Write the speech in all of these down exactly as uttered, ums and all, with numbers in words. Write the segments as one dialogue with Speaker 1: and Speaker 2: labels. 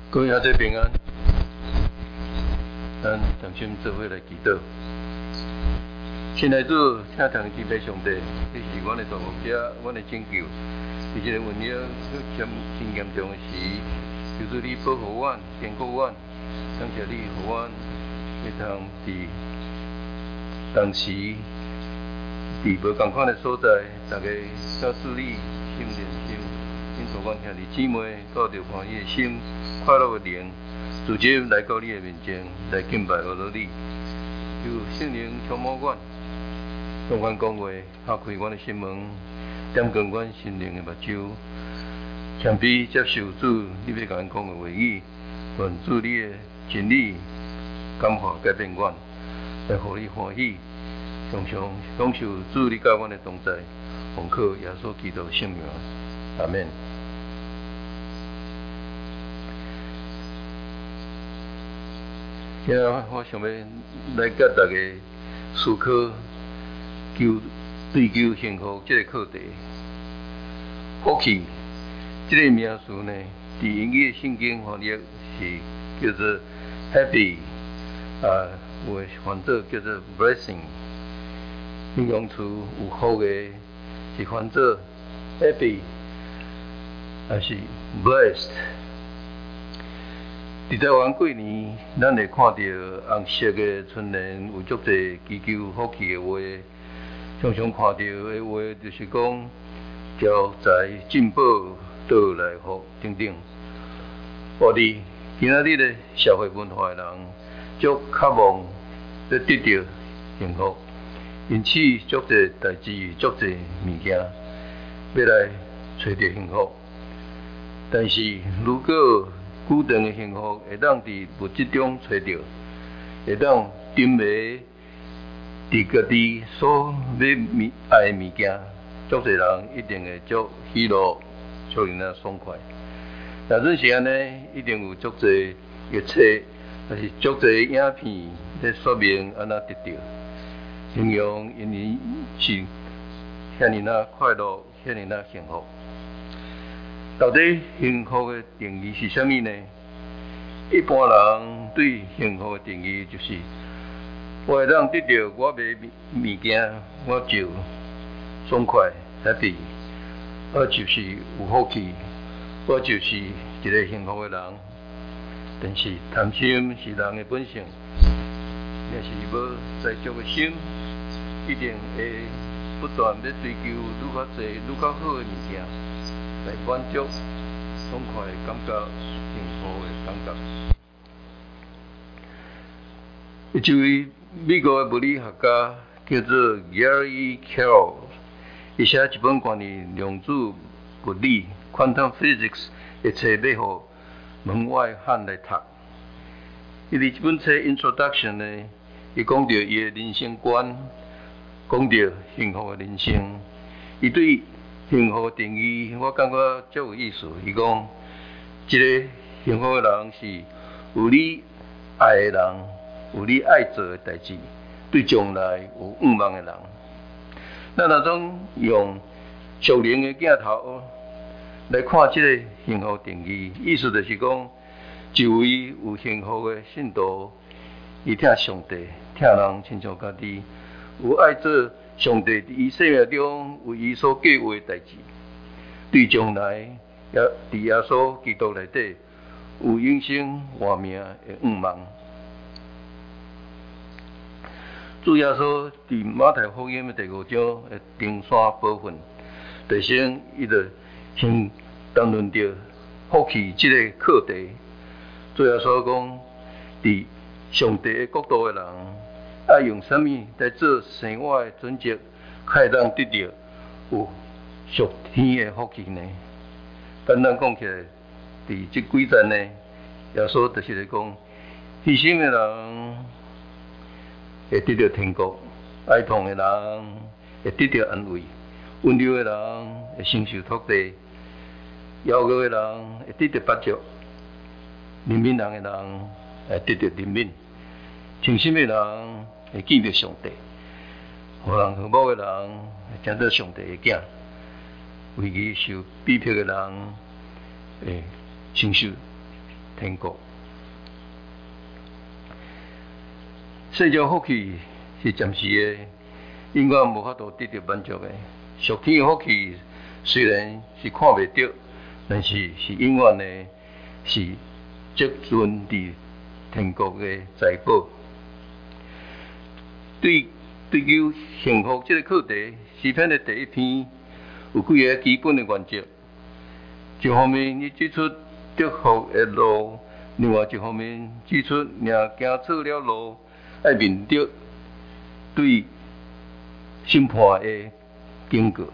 Speaker 1: 各位兄弟平安，咱同心做伙来祈祷。亲爱的主，请同敬拜上帝，你是阮的大牧者，阮的拯救。在这个瘟疫真真严重的时，求主你保护阮，坚固阮，感谢你，互阮会通伫当时伫无同款的所在，大家告诉你心连心。因托阮兄弟姊妹带着欢喜的心、快乐的灵，直接来到你的面前来敬拜阿罗你。求圣灵充满阮，向阮讲话，敲开阮的心门，点亮阮心灵的目睭，谦卑接受主你要甲阮讲的话语，愿主你的真理感化改变阮，来互你欢喜，常常享受主你甲阮的同在，奉靠耶稣基督圣名，阿免。今日我想要来甲大家思考求追求幸福这个课题。福气这个名词呢，伫英语的圣经翻译是叫做 happy， 啊，有的翻做叫做 blessing。形容词有福的是翻做 happy， 还是 blessed。伫台湾过年，咱会看到红色的春联，有足侪祈求福气的话，常常看到的话就是讲招财进宝、倒来福等等。或者今仔日的社会文化的人，足渴望要得到幸福，因此足侪代志、足侪物件要来找到幸福。但是如果固定的幸福会当伫物质中找到，会当沉迷伫家己所要爱的物件，足侪人一定会足喜乐，足令人爽快。若真是安尼，一定有足侪热册，还是足侪影片咧说明安怎得到，形容因为是遐尼啊快乐，遐尼啊幸福。到底幸福的定义是啥物呢？一般人对幸福的定义就是，我会当得到我买物件，我就爽快 happy， 我就是有福气，我就是一个幸福的人。但是贪心是人的本性，若是无知足的心，一定会不断要追求愈较侪、愈较好的物件。来满足爽快的感觉、幸福的感觉。一位美国的物理学家叫做 Gary Carroll， 伊写一本关于量子物理 （Quantum Physics） 的册，要互门外汉来读。伊伫这本册 Introduction 呢，伊讲到伊的人生观，讲到幸福的人生，伊对幸福的定义，我感觉足有意思。伊讲，一个幸福的人是有你爱的人，有你爱做的代志，对将来有愿望的人。咱若总用属灵的镜头来看这个幸福定义，意思就是讲，一位有幸福的信徒，伊听上帝，听人亲像家己，有爱做上帝伫伊生命中为伊所计划的代志，对将来也伫耶稣基督内底有永生活命的愿望。主耶稣伫马太福音的第五章的登山宝训，第先伊就先谈论到福气这个课题。主耶稣讲，伫上帝的国度的人，爱用什么来做生活的准则，才会当得到有属天的福气呢？简单讲起来，伫这几站呢，耶稣就是来讲，牺牲的人会得到天国，哀痛的人会得到安慰，温柔的人会承受托地，骄傲的人会得到八足，怜悯人的人会得到怜悯，诚心的人会见到上帝，互人和睦的人会见到上帝的囝，为伊受逼迫的人会承受天国。世上福气是暂时的，永远无法度得到满足的。属天的福气虽然是看袂到，但是是永远的，是积存伫天国的财宝。对追求幸福这个课题，诗篇的第一篇有几个基本的原则。一方面，伊指出得福的路；另外一方面，指出若行错了路，要面对对审判的警告。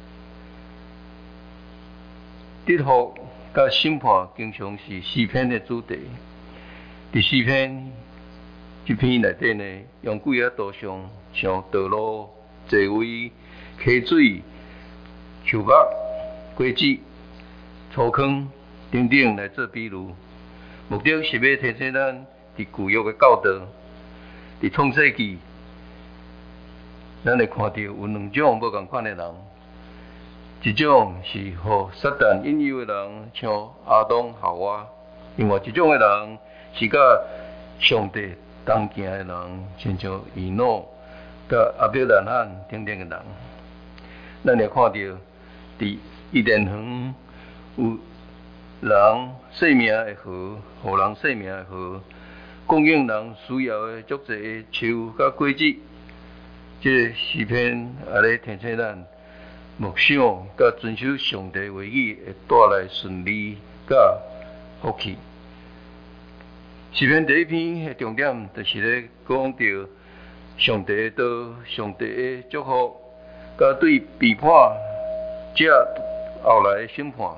Speaker 1: 得福甲审判经常是诗篇的主题。伫诗篇这篇内底呢，用几个图像，像道路、座位、溪水、树木、果子、粗坑等等来做比喻，目的是要提醒咱伫旧约的教导。伫创世纪，咱会看到有两种无同款的人，一种是互撒旦引诱的人，像亚当、夏娃；另外一种的人是甲上帝同行的人，亲像以诺、甲亚伯兰罕等等的人。咱会看到伫伊甸园有人生命的河，互人生命的河，供应人需要的足侪树甲果子。这个诗篇也咧提醒咱，默想甲遵守上帝话语会带来顺利甲福气。诗篇第一篇的重点就是咧讲到上帝的道、上帝的祝福，甲对背叛者后来的审判。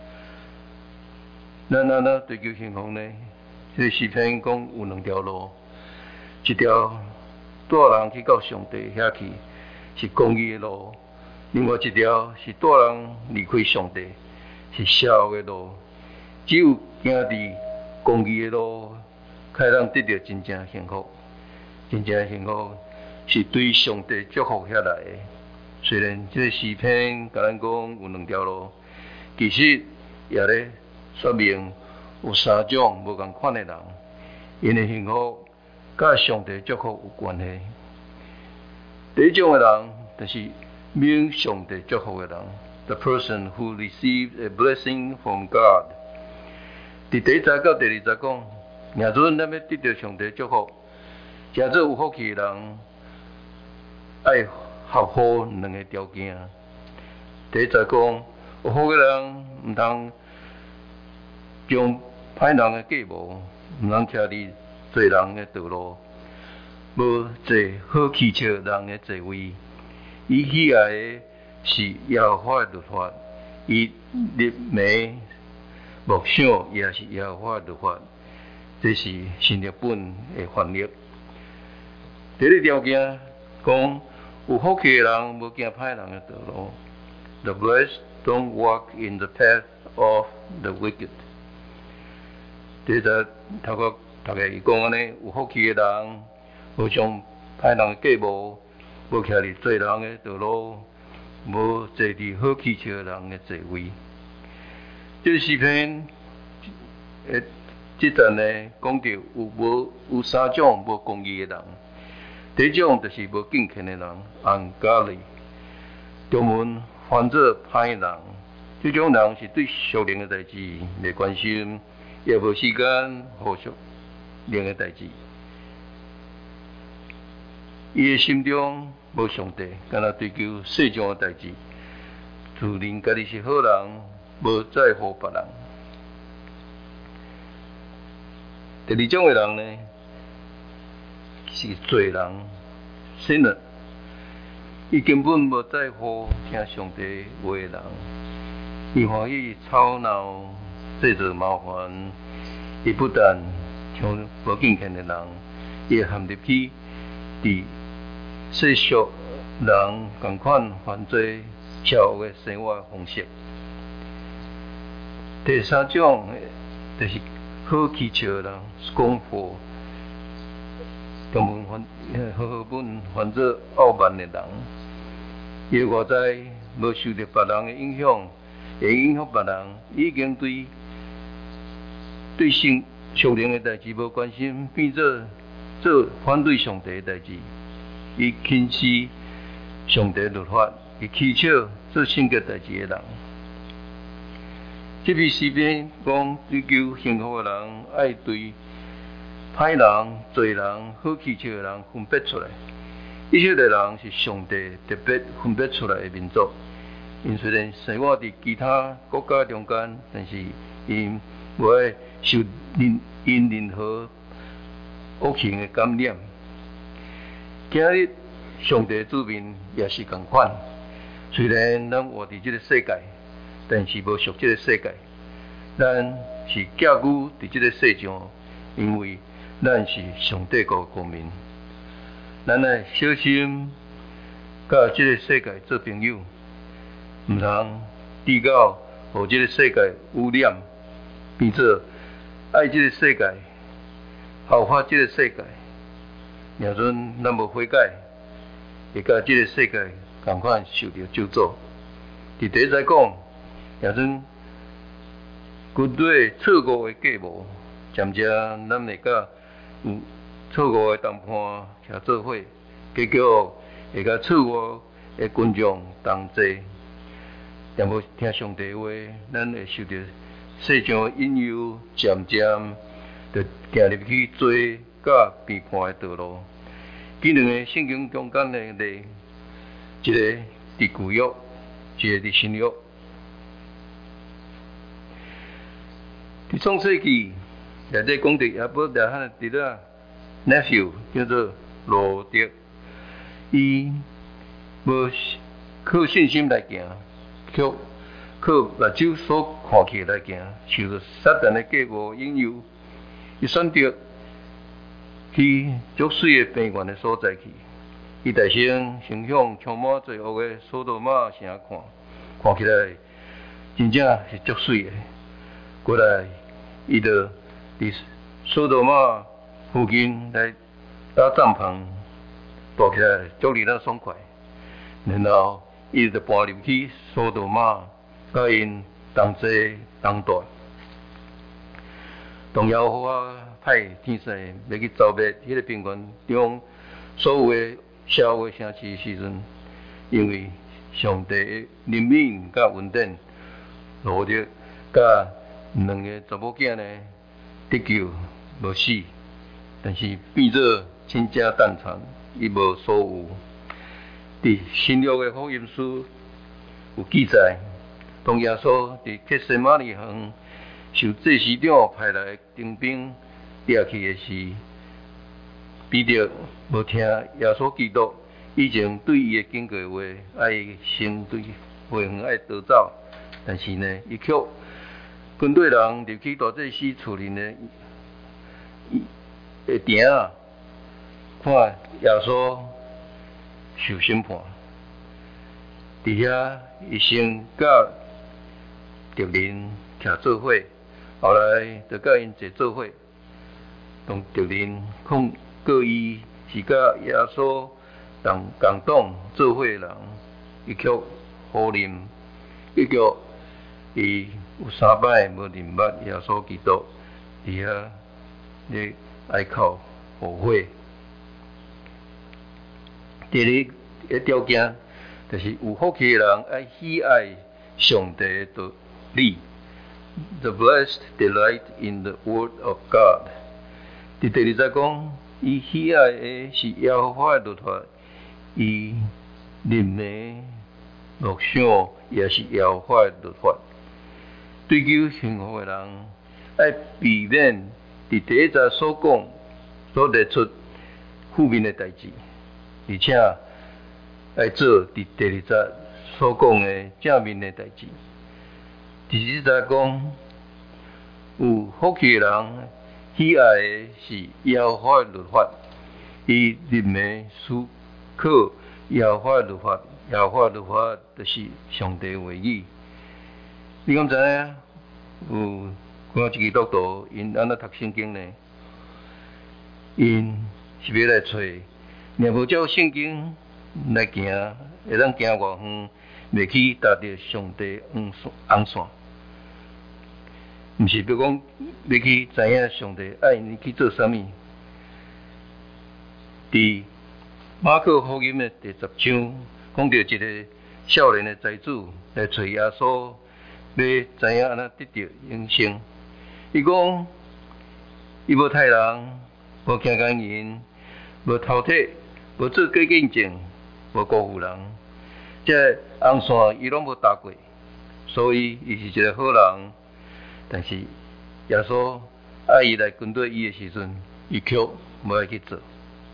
Speaker 1: 咱安怎追求幸福呢？这个诗篇讲有两条路，一条带人去到上帝遐去，是公义的路；另外一条是带人离开上帝，是邪恶的路。只有行伫公义的路，才会当得到真正幸福。真正幸福是对上帝祝福遐来的。虽然这个诗篇甲咱讲有两条路，其实也咧说明有三种无同款的人，因的幸福甲上帝祝福有关系。第一种的人就是免上帝祝福的人 ，the person who receives a blessing from God。伫第一节到第二节讲，若准咱要得到上帝祝福，真做有福气的人，爱合乎两个条件。第一节讲，有福的人毋通将歹人的计谋，毋通徛伫罪人的道路，无坐好汽车人的座位。伊喜爱的是耶和华的律法，伊日暝默想也是耶和华的律法，这是新日本的翻译。第二条件讲，有福气的人无行歹人的道路。The blessed don't walk in the path of the wicked。第三，头个大概伊讲安尼，有福气的人无将歹人的计谋，无徛伫罪人的道路，无坐伫好汽车人的座位。这诗篇诶，这段呢讲到有无有三种无公义的人。第一种就是无敬虔的人 ，ungodly， 中文翻做歹人。这种人是对属灵的代志袂关心，也无时间互属灵的代志。伊的心中无上帝，敢若追求世上的代志，自认家己是好人，无在乎别人。第二种的人呢，是罪人 ，sinner， 伊根本无在乎听上帝话的人，伊欢喜吵闹、制造麻烦。伊不但像无敬虔的人，伊会陷入去伫世俗人同款犯罪邪恶的生活方式。第三种就是好祈求人 ，scornful， 中文翻和合本翻做傲慢的人。伊外在无受到别人的影响，会影响别人，已经对对性属灵的代志无关心，变做做反对上帝的代志，伊轻视上帝律法，伊取笑做性格代志的人。这篇诗篇讲追求幸福的人，爱对歹人、罪人、好气笑的人分别出来。以色列人是上帝特别分别出来的民族。因虽然生活伫其他国家中间，但是因无会受任因任何恶行的感染。今日上帝子民也是同款，虽然咱活伫这个世界，但是无属这个世界。咱是寄居伫这个世上，因为咱是上帝国公民。咱要小心，甲这个世界做朋友。唔通低到互这个世界污染，变做爱这个世界，效法这个世界。若阵咱无悔改，会甲这个世界同款受到咒诅。伫第一再讲，若阵军队错误的计谋，渐渐咱会甲有错误的谈判徛做伙，结果会甲错误的群众同齐。若无听上帝话，咱会受到世上的引诱，渐渐就行入去罪甲背叛的道路。这两个圣经中间的例，一个伫旧约，一个伫新约。伫创世纪内底讲到亚伯拉罕的弟仔 nephew 叫做罗德，伊无靠信心来行。靠靠目睭所看起来行，受到撒旦的计谋引诱，伊选择去足水的平原的所在去。伊大声声向充满罪恶的索多玛城看，看起来真正是足水的。过来，伊就伫索多玛附近来搭帐篷，住起来足令人爽快。然后伊就搬入去索多玛，甲因同齐同住。当耶和华派天使要去消灭迄个平原中所有的社会城市时阵，因为上帝的怜悯甲恩典，罗德甲两个查某囝呢得救无死，但是变做倾家荡产，一无所有。伫新约的福音书有记载，当耶稣伫克西马尼园受祭司长派来的征兵掠去的时，彼得无听耶稣基督以前对伊的警告话，爱先对回远爱逃走，但是呢，伊却军队人入去大祭司厝里的的亭啊，看耶稣受审判，伫遐伊先甲敌人徛做伙，后来就甲因坐做伙，当敌人控告伊是甲耶稣同共党做伙的人，伊却否认，结果伊有三摆无认捌耶稣基督，伫遐咧哀哭后悔。第二个条件就是有福气的人爱喜爱上帝的道理。The blessed delight in the word of God。伫第二节讲，伊喜爱的是耶和华的律法，伊认命默想也是耶和华的律法。追求幸福的人爱避免伫第一节所讲所列出负面的代志。而且来做伫第二节所讲的正面的代志。第四节讲，有福气的人喜爱的是耶和华的律法，伊认命思考耶和华的律法，耶和华的律法就是上帝的话语。你敢知影有看一个督徒因安怎读圣经呢？因是要来找。若无照圣经来行，会当行偌远，袂去达到上帝红红线。 毋是要讲要去知影上帝爱你去做啥物。伫马可福音的第十章，讲到一个少年的财主来找耶稣，要知影安怎得到永生。伊讲，伊无杀人，无惊奸淫，无偷窃，无做假见证，无辜负人，这红线伊拢无踏过，所以伊是一个好人。但是耶稣爱伊来跟对伊的时阵，伊却无爱去做。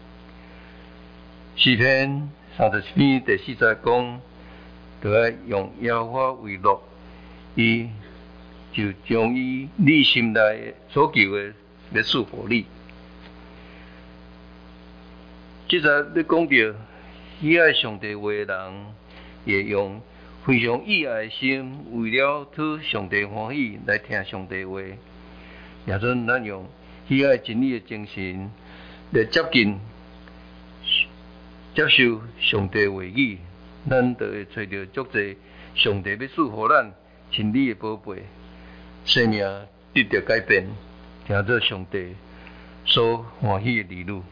Speaker 1: 诗篇三十七篇第四节讲，就要用耶和华为乐，伊就将伊你心内所求的要赐予你。即个你讲到喜爱上帝话的人，会用非常意爱的心，为了讨上帝欢喜来听上帝话。也准咱用喜爱真理的精神来接近、接受上帝话语，咱就会找到足侪上帝要赐予咱真理的宝贝，生命得到改变，听做上帝所欢喜的儿女。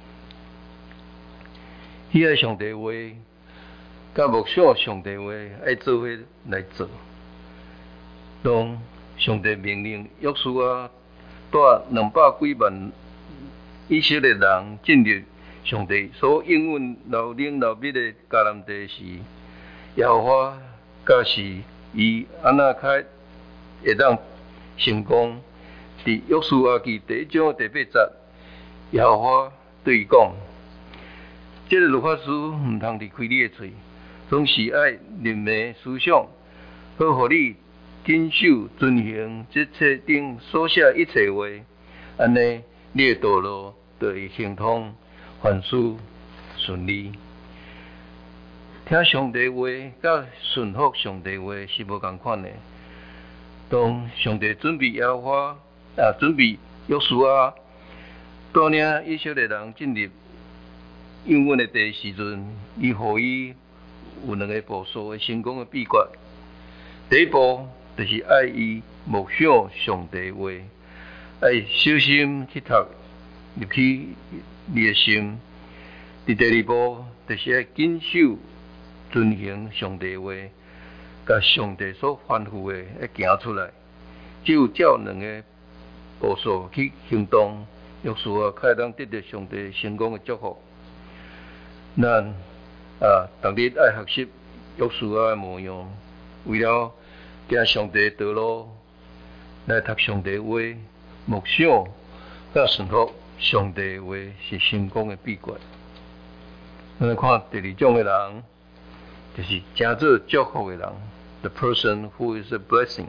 Speaker 1: 喜爱上帝话，甲默想上帝话，爱做伙来做。当上帝命令约书亚带两百几万以色列人进入上帝所应允老冷老密的迦南地时，耶和华假使伊安那开会当成功。伫约书亚记第一章第八节，耶和华对伊讲：这个律法书毋通离开你的嘴，总是爱认明思想，好互你谨守遵行这册顶所写一切话。安尼，你的道路就会行通，凡事顺利。听上帝话，甲顺服上帝话是无共款的。当上帝准备耶和华啊，准备约书亚带领以色列人进入应允的地时阵，伊互伊有两个步数的成功的秘诀。第一步就是爱伊默想上帝话，爱小心去读入去你的心。伫第二步就是爱谨守遵行上帝话，甲上帝所吩咐的要行出来。只有照两个步数去行动，约书亚才会当得到上帝成功的祝福。咱啊，逐日爱学习约书亚的模样，为了行上帝的道路，来读上帝话，默想，甲顺服上帝话是成功的秘诀。咱来看第二种的人，就是真做祝福的人 ，the person who is a blessing。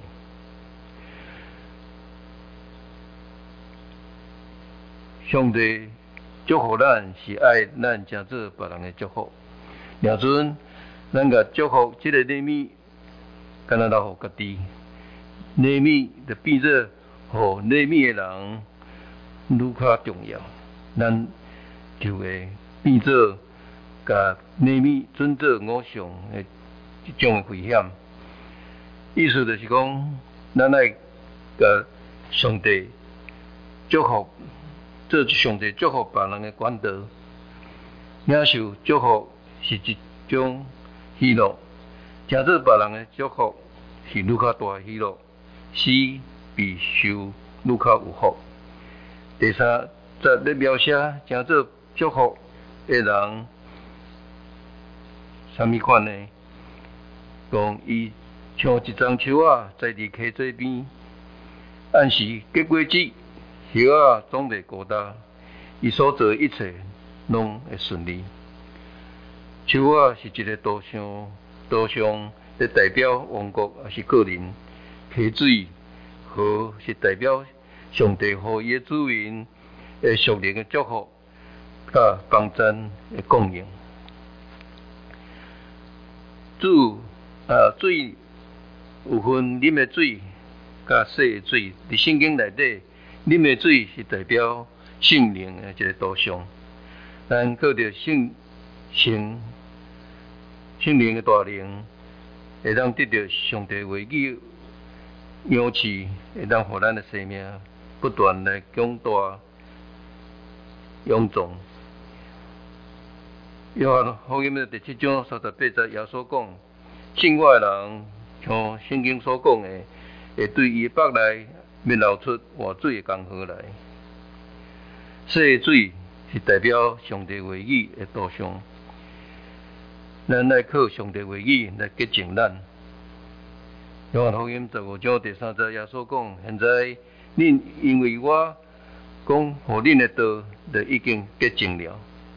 Speaker 1: 上帝祝福咱是爱咱真做别人的祝福。了阵，咱甲祝福这个礼物，敢若留互家己。礼物就变做互礼物的人愈较重要，咱就会变做甲礼物准做偶像的一种危险。意思就是讲，咱爱甲上帝祝福。做上帝祝福别人的管道，领受祝福是一种喜乐，听做别人的祝福是愈较大的喜乐，使比受愈较有福。第三则咧描写听做祝福的人，什么款呢？讲伊像一丛树啊，栽伫溪水边，按时结果子。叶啊总袂孤单，伊所做的一切拢会顺利。树啊是一个图像，图像咧代表王国也是个人。溪水河是代表上帝予伊的子民的属灵的祝福，甲帮赞的供应。主啊水有分啉的水，甲洗的水，伫圣经内底。啉的水是代表圣灵的一个图像，咱靠着圣圣圣灵的大灵，会当得到上帝话语勇气会当互咱的生命不断来强大、勇壮。约翰福音的第七章三十八节，耶稣讲：信我的人，像圣经所讲的，会对伊的腹内面流出活水的江河来。洗的水是代表上帝话语的导向，咱来靠上帝话语来洁净咱。约翰福音十五章第三节，耶稣讲：现在恁因为我讲互恁的道，就已经洁净了。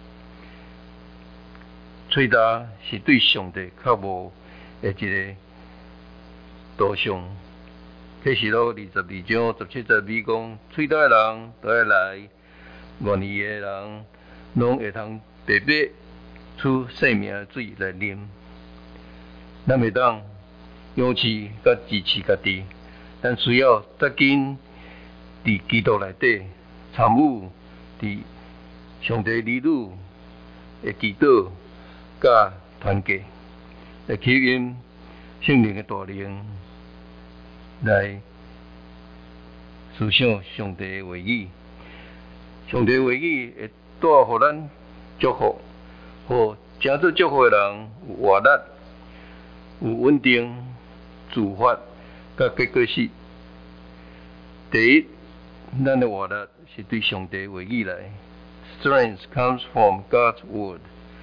Speaker 1: 嘴巴是对上帝较无的一个导向。启示录二十二章十七节米讲：嘴巴的人都要来，愿意的人拢会通白白出生命的水来啉。咱袂当勇气甲支持家己，咱需要扎紧伫基督内底参与伫上帝儿女的祈祷甲团结，来吸引圣灵的大能来思想上帝的话语。上帝的话语会带互咱祝福，互真做祝福的人有活力、有稳定、自发甲结果是。第一，咱的活力是对上帝的话语来。Strength comes from God's word。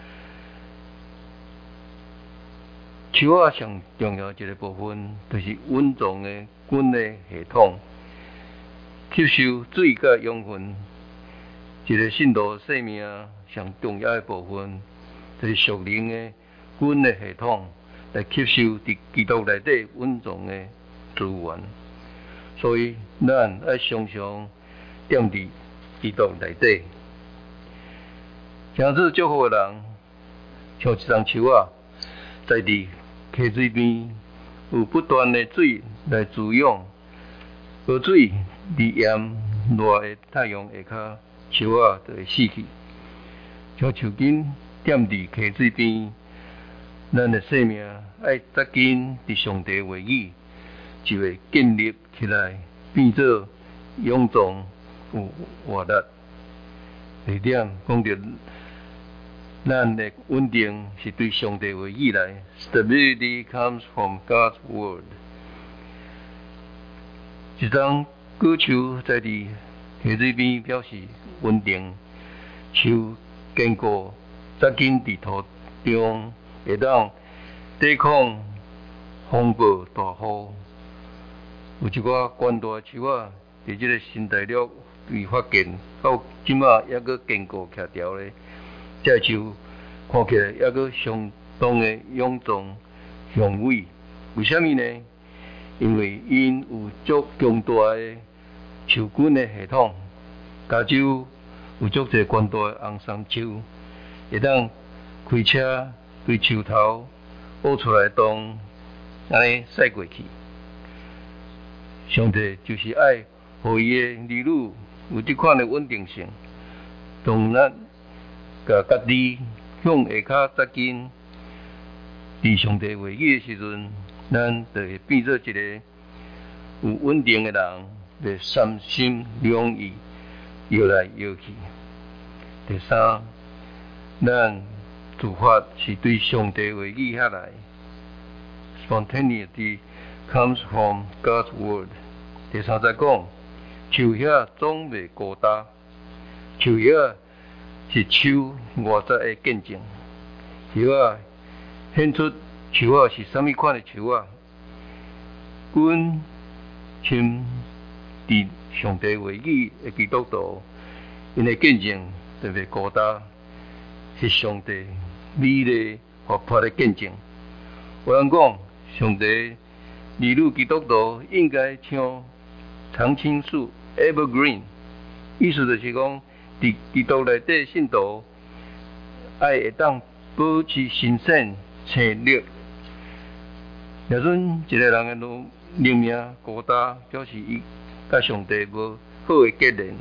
Speaker 1: 手啊上重要一个部分，就是稳重的筋的系统，吸收水甲养分。一个信徒生命上重要的部分，就是属灵的筋的系统，来吸收伫基督内底稳重的资源。所以，咱要常常踮伫基督内底。诚子祝福的人，像一丛树啊，在伫溪水边有不断的水来滋养，无水伫炎热的太阳下骹，树啊就会死去。像树根踮伫溪水边，咱的生命爱扎紧伫上帝话语，就会建立起来，变做勇壮有活力。第二点讲到。咱的稳定是对上帝话语来 ，Stability comes from God's word。一丛果树在伫溪水边表示稳定，树坚固，扎紧伫土中，会当抵抗风暴大雨。有一寡悬大的树啊，伫这个新大陆未发现，到即马还阁坚固徛条咧。这树看起来还阁相当的勇壮雄伟，为什么呢？因为因有足强大的树根的系统，加州有足侪悬大的红杉树，会当开车对树头挖出来当安尼驶过去。上帝就是爱互伊的儿女有这款的稳定性，当咱甲家己向下骹扎紧，伫上帝话语的时阵，咱就会变做一个有稳定的人，袂三心两意摇来摇去。第三，咱自发是对上帝话语下来 ，Spontaneity comes from God's word。第三再讲，树叶总袂孤单，树叶是树外在的见证。树啊，显出树啊是啥物款的树啊？阮亲伫上帝话语的基督徒，因的见证特别孤单，是上帝美丽活泼的见证。有人讲，上帝儿女基督徒应该像常青树 （evergreen）， 意思就是讲。伫基督内底信徒，爱会当保持新鲜、青绿。若阵一个人的灵命孤单，表示伊甲上帝无好的结连。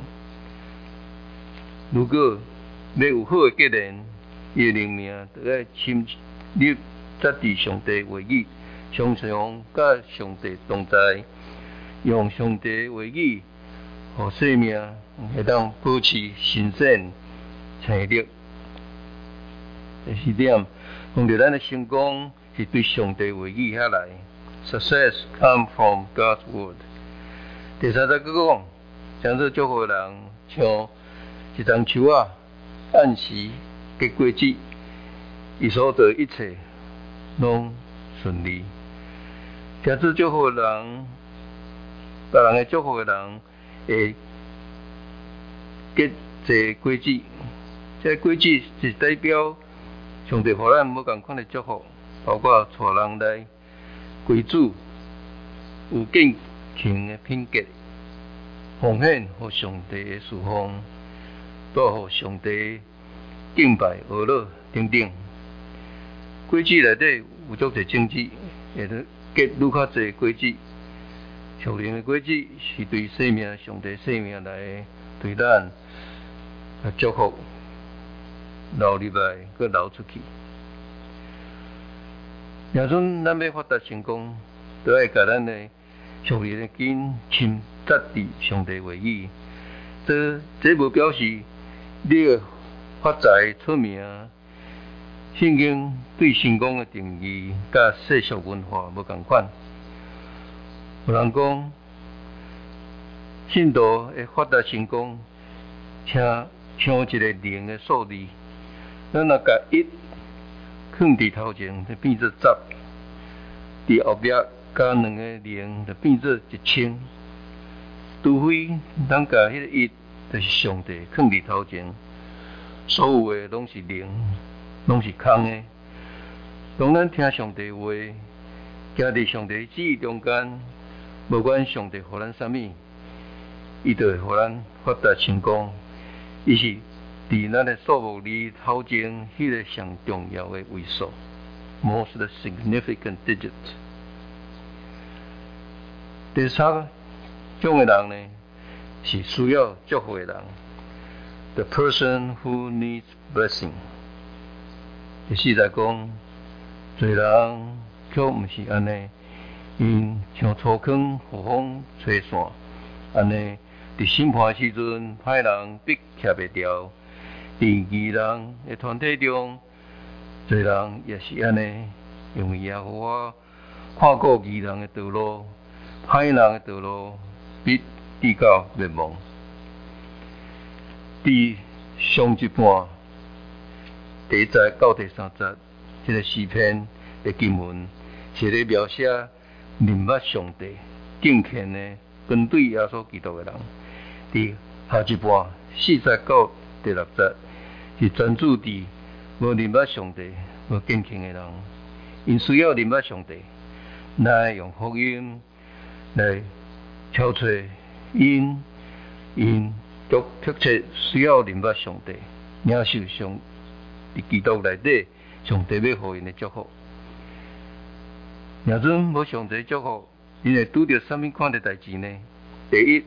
Speaker 1: 如果要有好的结连，伊的灵命就要深入扎伫上帝话语，常常甲上帝同在， 用上帝话语，互生命会当保持新鲜、生力。第四点，讲到咱的成功是对上帝话语下来 ，Success come from God's word。第三则佫讲，将做祝福的人，像一丛树啊，按时结果子，伊所做一切拢顺利。将做祝福的人，别人的祝福的人会结这果子，这果子是代表上帝互咱无共款的祝福，包括带人来归主，有敬虔的品格，奉献互上帝的侍奉，带互上帝敬拜、学乐等等。果子内底有足侪种子，会结愈较侪果子。属灵的果子是对生命、上帝生命来对咱祝福，流入来，搁流出去。若阵咱要发达成功，都要甲咱的属灵的根深扎伫上帝话语。这这无表示你要发财出名。圣经对成功的定义，甲世俗文化无共款。有人讲，信徒会发达成功，请像一个零的数字，咱若甲一放伫头前，就变做十；伫后壁加两个零，就变做一千。除非咱甲迄个一，就是上帝放伫头前，所有的拢是零，拢是空的。当咱听上帝话，行伫上帝旨意中间，无管上帝互咱啥物，伊就会互咱发达成功。伊是伫咱的数目里头前迄个上重要的位数 ，most significant digit。第三种的人呢，是需要祝福的人 ，the person who needs blessing。第四在讲，侪人却毋是安尼。因像粗糠互风吹散，安尼伫审判时阵，歹人必徛袂牢；伫义人的团体中，侪人也是安尼，因为耶和华看顾义人的道路，歹人的道路必至到灭亡。伫上一半第一节到第三节，这个诗篇的经文是咧描写认捌上帝、敬虔的跟对耶稣基督的人。伫下一半四节到第六节是专注伫无认捌上帝、无敬虔的人，因需要认捌上帝，来用福音来敲碎因因足迫切需要认捌上帝，领受上伫基督内底上帝要互因的祝福。若阵无上帝祝福，因会拄着什么款的代志呢？第一，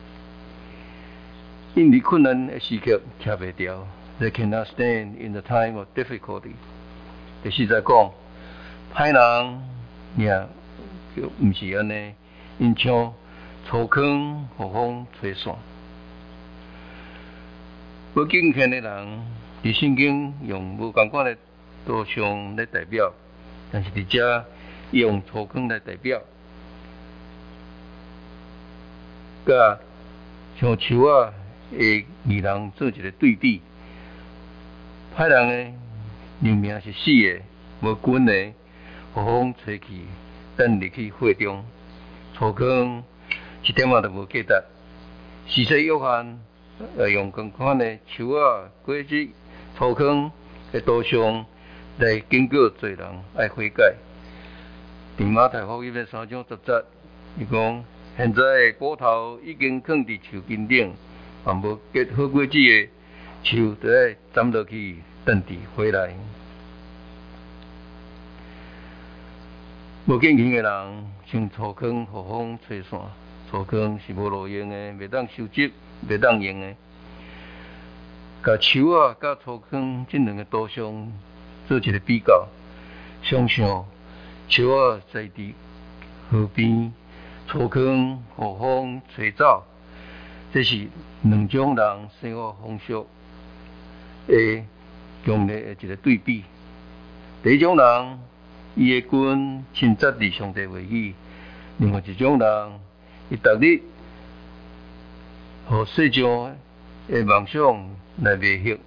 Speaker 1: 因伫困难的时刻徛袂牢 ，They cannot stand in the time of difficulty。第四在讲，歹人也就毋是安尼，因像粗糠互风吹散。无敬虔的人，伫圣经用无共款的图像来代表，但是伫遮用粗糠来代表，甲像树啊的义人做一个对比。歹人的人命是死的，无根的，互风吹去，等入去火中。粗糠一点仔都无价值。施洗约翰呃用共款的树啊、果子、粗糠的图像来警告做人爱悔改。伫马太福音的三章十节，伊讲：现在的果头已经放伫树根顶，还无结好果子的树，就要斩落去，等伫火内。无敬虔的人，像粗糠互风吹散，粗糠是无路用的，袂当收集，袂当用的。甲树啊、甲粗糠这两个图像做一个比较，想想树啊栽伫河边， 粗糠互风吹走，这是两种人生活方式的强烈的一个对比。第一种人，伊的根亲切伫上帝话语；另外一种人，伊逐日互世上的梦想来迷惑，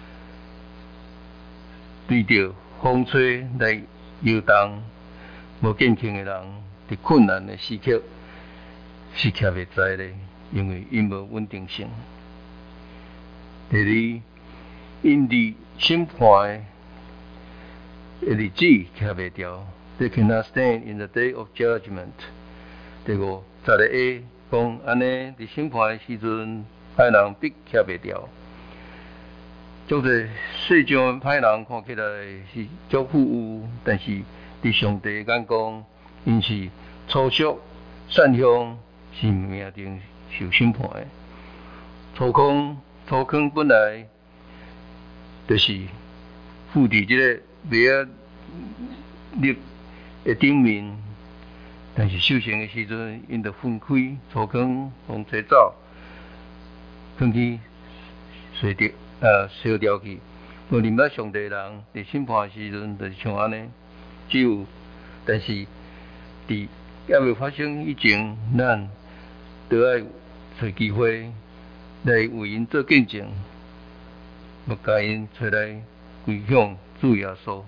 Speaker 1: 对着风吹来摇动，无坚强的人，伫困难的时刻是徛袂在咧，因为因无稳定性。第二，因伫审判的日子徛袂牢 ，They cannot stand in the day of judgment。第五，十个 A 讲安尼伫审判的时阵，歹人必徛袂牢。足侪世上歹人看起来是足富有，但是伫上帝眼光，因是粗俗、善香，是命定受审判的。粗糠，粗糠本来就是附伫这个麦仔粒的顶面，但是收成的时阵，因就分开，粗糠风吹走，放去碎掉，呃，烧掉去。无认捌上帝人伫审判的时阵，就是像安尼，只有，但是伫还未发生以前，咱都要找机会来为因做见证，要甲因找来归向主耶稣。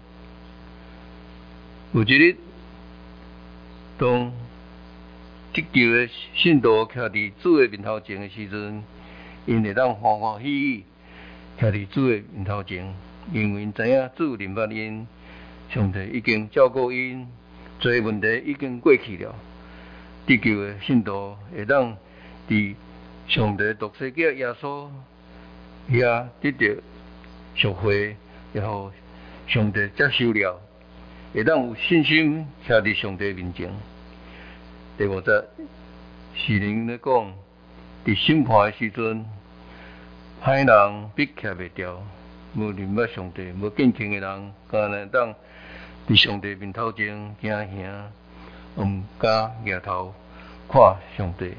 Speaker 1: 有一日，当得救的信徒徛伫主的面头前的时阵，因会当欢欢喜喜徛伫主的面头前，因为因知影主认捌因，上帝已经照顾因，做问题已经过去了。得救的信徒会当伫上帝独生子耶稣遐得到赎回，然后上帝接受了，会当有信心徛伫上帝面前。第五节，诗人咧讲，伫审判的时阵，歹人必徛袂牢，无认捌上帝、无坚强的人，敢若当伫上帝面头前行行，毋敢抬头看上帝。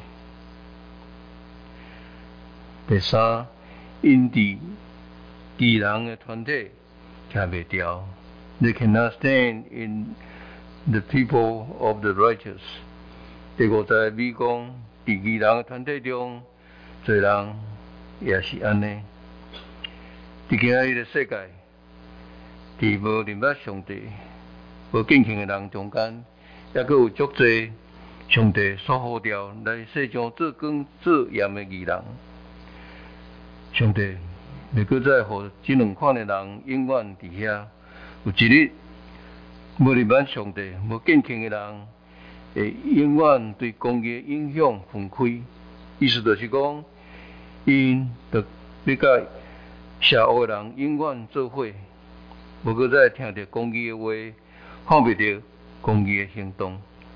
Speaker 1: 第三，因伫义人的团体徛袂牢 ，They cannot stand in the people of the righteous。第五节美讲，伫义人的团体中，侪人也是安尼。伫今日的世界，伫无认捌上帝、无坚强的人中间，也阁有足侪上帝所呼召来世上做光做盐的义人。上帝袂阁再互这两款的人永远伫遐。有一日，无认捌上帝、无坚强的人，会永远对公义的影响分开。意思就是讲，因着要甲邪恶的人永远做伙，无阁再听到公义的话，看袂到公义的行动。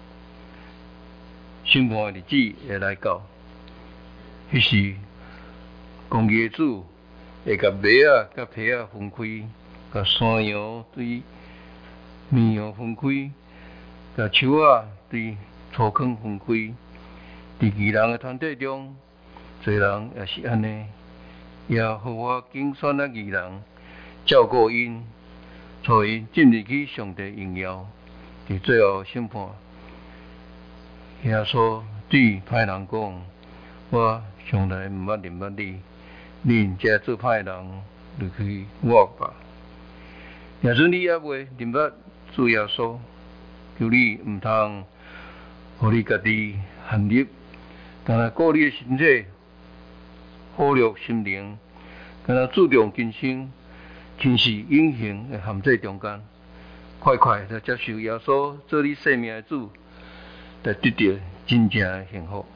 Speaker 1: 审判的日子会来到，迄时公义的主会甲麦仔甲皮仔分开，甲山羊对绵羊分开，甲树仔对粗糠分开。伫义人的团体中，侪人也是安尼，也互我竞选的义人照顾因，带因进入去上帝荣耀。伫最后审判，耶稣对歹人讲：“我从来毋捌认捌你，恁这做歹人，入去我吧。”若准你还未认捌主耶稣，求你毋通互你家己陷入，敢若顾你的身体，忽略心灵，敢若注重今生，轻视永恒的限制中间，快快来接受耶稣做你生命的主，来得到真正的幸福。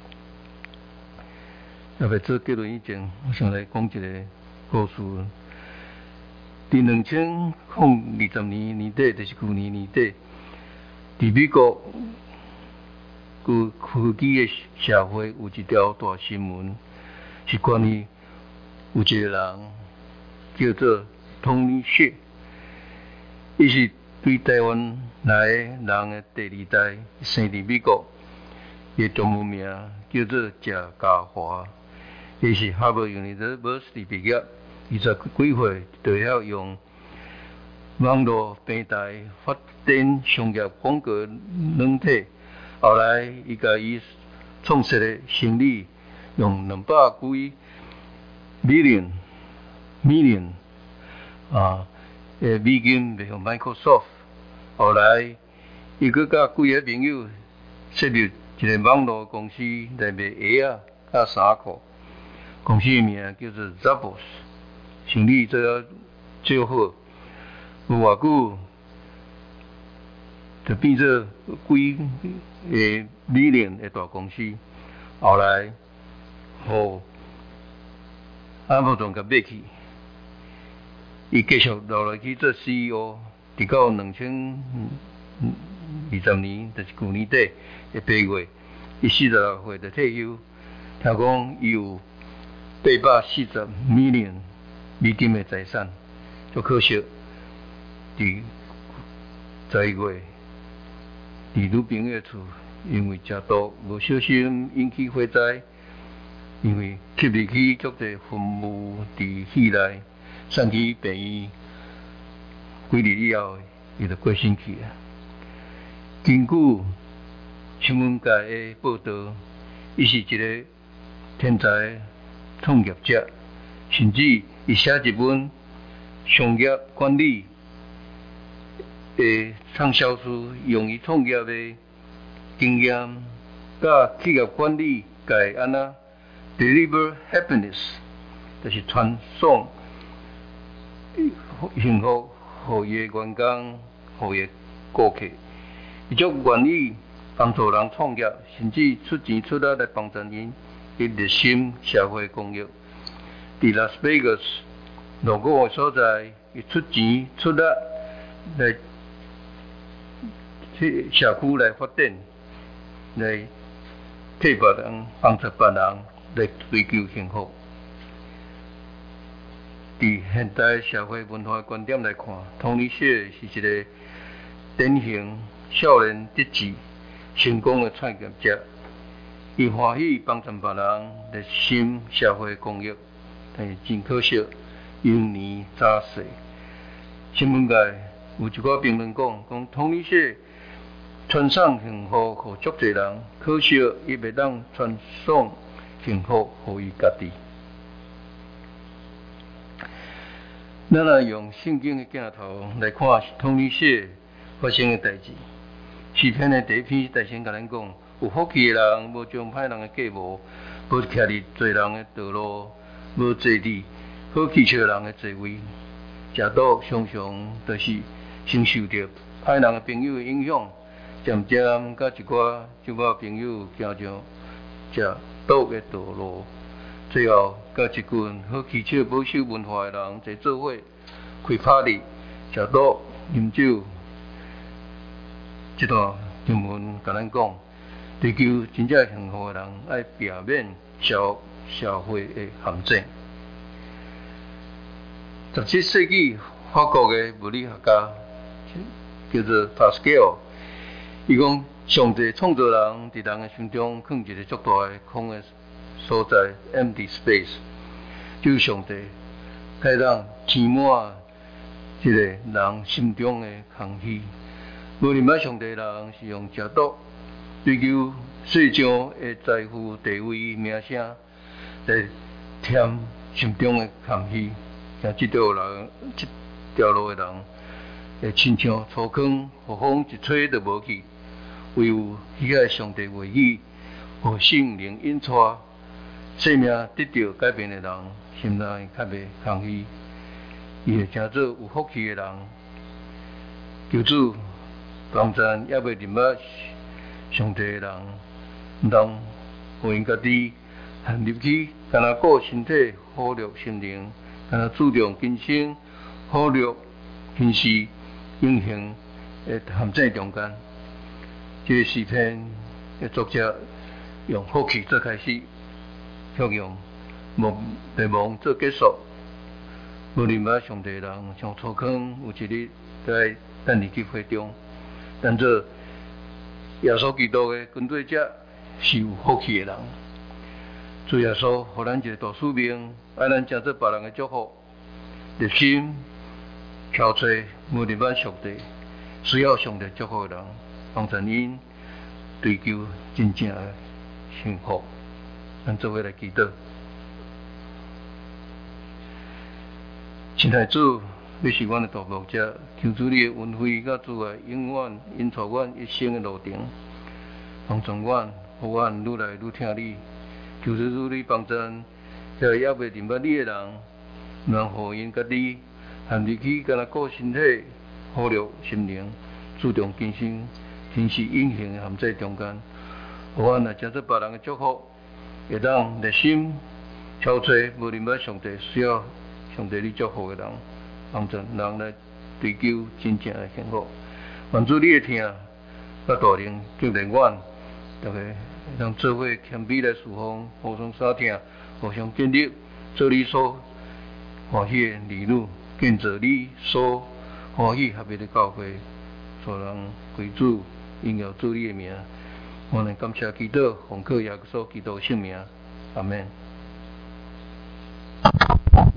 Speaker 1: 要未做结论以前，我想来讲一个故事。伫两千零二十年年底，就是去年年底，伫美国古科技的社会有一条大新闻，是关于有一个人叫做Tony Hsieh，伊是对台湾来的人的第二代，生伫美国， 伊中文名叫做贾家华，伊是哈佛 University 毕业，二十几岁就晓用网络平台发展商业广告软体，后来伊甲伊创设的生意用两百几 million million 啊诶美金卖向 Microsoft， 后来伊佫甲几个朋友设立一个网络公司来卖鞋啊、甲衫裤，公司名叫做 Zappos， 生意做啊最好，无偌久就变做几个美联的大公司，后来互阿姆顿甲买去，伊继续落来去做 C E O， 直到两千二十年，就是去年底的八月，伊四十六岁就退休。听讲伊有八百四十 million 美金的财产，足可惜。伫十一月，伫女朋友厝，因为食毒无小心引起火灾，因为吸入去足侪烟雾伫气内，送去病院，几日以后，伊就过身去啊。根据新闻界的报道，伊是一个天才创业者，甚至伊写一本商业管理的畅销书，用伊创业的经验，甲企业管理界安那 deliver happiness， 就是传送幸福，互伊的员工，互伊的顾客。伊足愿意帮助人创业，甚至出钱出力来帮助因，伊热心社会公益。伫拉斯维加斯路过的所在，伊出钱出力来去社区来发展，来替别人帮助别人来追求幸福。伫现代社会文化观点来看，托尼谢是一个典型少年得志、成功的创业者。伊欢喜帮助别人，热心社会公益，但是真可惜，英年早逝。新闻界有一寡评论讲，讲托尼谢传送幸福互足侪人，可惜伊袂当传送幸福互伊家己。咱来用圣经的镜头来看托尼谢发生的代志。诗篇的第一篇大先甲咱讲，有福气的人无将歹人的计谋，无徛伫罪人的道路，无坐伫好气笑人的座位。食赌常常就是承受着歹人的朋友的影响，渐渐甲一寡一寡朋友行上食赌的道路，最后甲一群好气笑保守文化的人坐做伙，开party、食赌、饮酒。这段经文甲咱讲，追求真正幸福的人，爱避免社社会的陷阱。十七世纪法国的物理学家叫做 Pascal， 伊讲上帝创造人伫人的心中放一个足大的空的所在 （empty space）， 就是上帝该当填满这个人心中的空虚。无认识上帝的人是用食赌、追求世上的财富、地位、名声来填心中的空虚。像这条人、这条路的人，会亲像粗坑，互风一吹就无去。唯有喜爱上帝话语，互圣灵引带，生命得到改变的人，心内较袂空虚，伊会成做有福气的人。求主帮助也未认识上帝的人，毋通互因家己陷入去，干那顾身体，忽略心灵；干那注重今生，忽略今世永恒的陷阱中间。这个诗篇的作者用福气做开始，却用梦迷茫做结束。无认识上帝的人像粗坑，有一日在等你去火中。但做耶稣基督的跟对者， 是有福气的人。主耶稣予咱一个大使命，爱咱诚做别人的祝福，热心敲找无日版上帝需要上帝祝福的人，帮助因追求真正的幸福。咱做伙来祈祷。亲爱的主，你是阮的道路者，求主你的恩惠甲主爱永远引导阮一生的路程，帮助阮，互阮愈来愈听你。求主你帮助遐也未明白你的人，能互因甲你含入去，敢若顾身体、忽略心灵，注重今生，天时隐形的含在中间。互阮来诚做别人的祝福，会当热心敲找无明白上帝需要上帝你祝福的人，帮助人来追求真正的幸福。愿主你的听，甲大能激励阮，大家让做伙谦卑来侍奉，互相相听，互相建立，做你所欢喜的儿女，建造你所欢喜合一的教会，使人归主，荣耀主你的名。我们感谢祈祷，奉靠耶稣基督圣名，阿门。